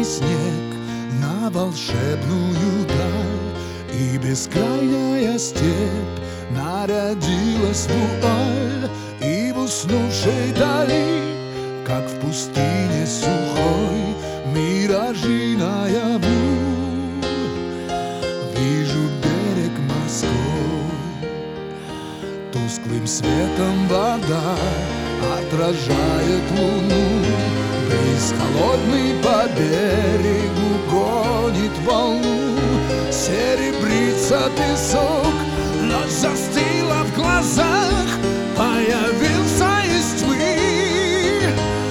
красный снег на волшебную даль, и бескрайняя степь нарядилась в вуаль, и в уснувшей дали, как в пустыне сухой, миражи наяву. Вижу берег морской, тусклым светом вода отражает луну. Бриз холодный по берегу гонит волну, серебрится песок, ночь застыла в глазах, появился из тьмы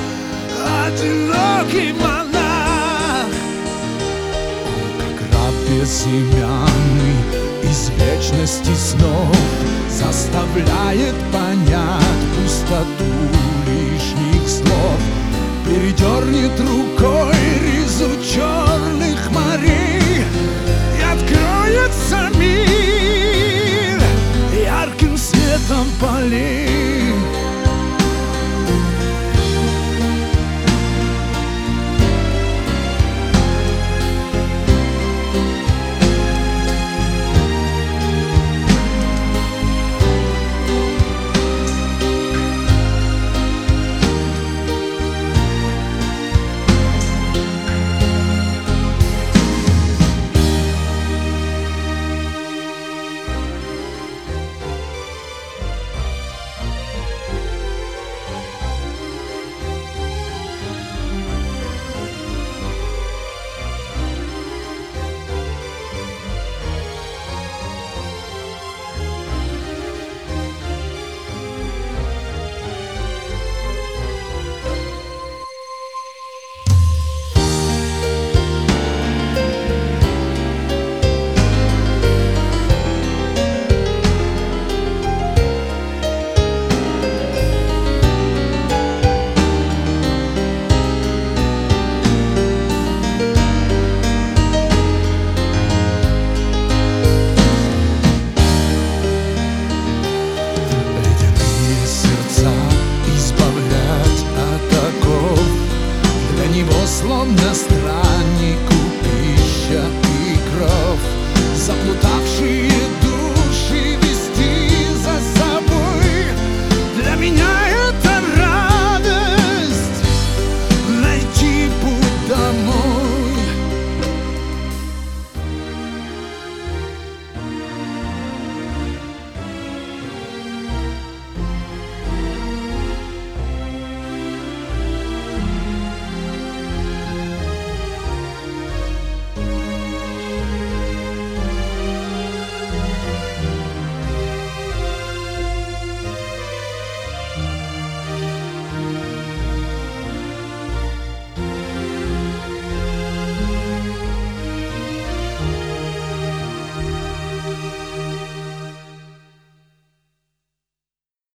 одинокий монах. Он, как раб безымянный, из вечности снов заставляет понять пустоту лишних слов. Передернет рукой ризу черных морей, и откроется мир ярким светом полей. Словно страх